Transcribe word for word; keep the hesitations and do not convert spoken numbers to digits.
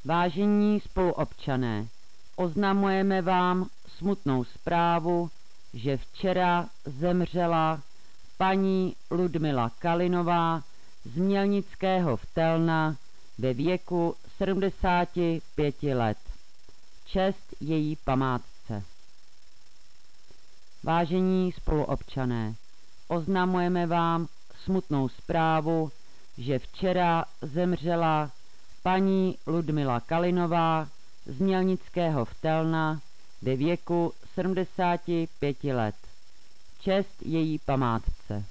Vážení spoluobčané, oznamujeme vám smutnou zprávu, že včera zemřela paní Ludmila Kalinová z Mělnického v Telna ve věku sedmdesáti pěti let. Čest její památce. Vážení spoluobčané, oznamujeme vám smutnou zprávu, že včera zemřela paní Ludmila Kalinová z Mělnického v Telna ve věku sedmdesáti pěti let. Čest její památce.